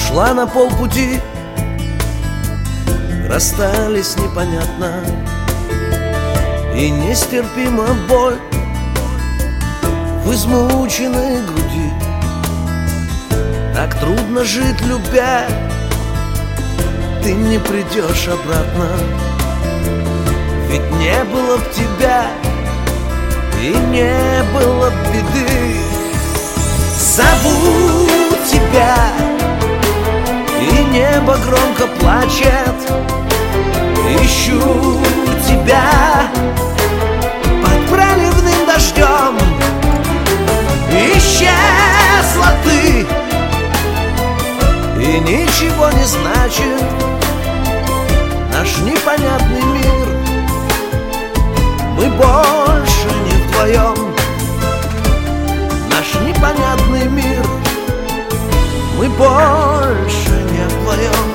Ушла на полпути, расстались непонятно, и нестерпима боль в измученной груди. Так трудно жить, любя, ты не придешь обратно. Ведь не было б тебя, и не было б беды. Зову тебя, и небо громко плачет. Ищу тебя под проливным дождем. Исчезла ты, и ничего не значит наш непонятный мир. Мы больше не вдвоем, наш непонятный мир. Мы больше не вдвоем.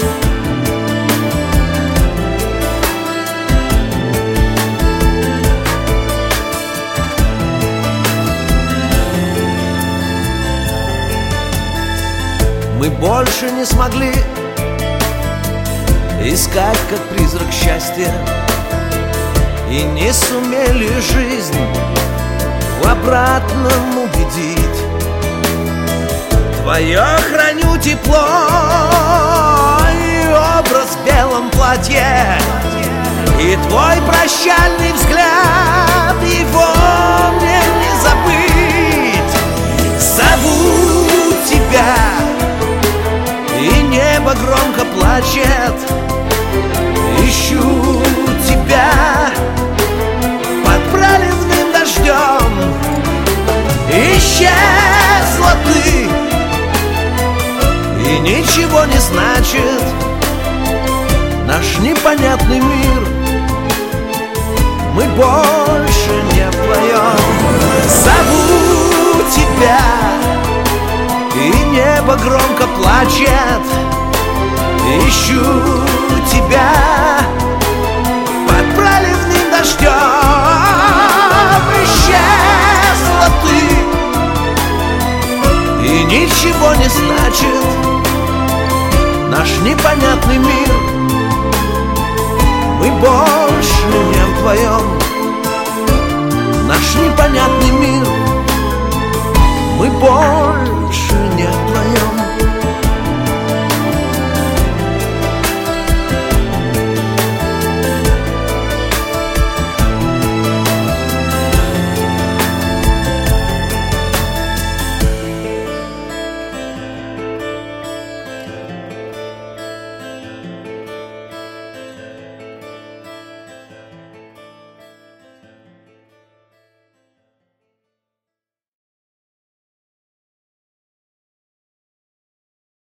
Мы больше не смогли искать, как призрак, счастья, и не сумели жизнь в обратном убедить. Твое храню тепло и образ в белом платье, и твой прощальный взгляд, его мне не забыть. Зову тебя, и небо громко плачет. Ищу тебя под проливным дождем. Исчезла ты, и ничего не значит наш непонятный мир. Мы больше не вдвоем. Зову тебя, и небо громко плачет. Ищу тебя под проливным дождем. Исчезла ты, и ничего не значит наш непонятный мир. Мы больше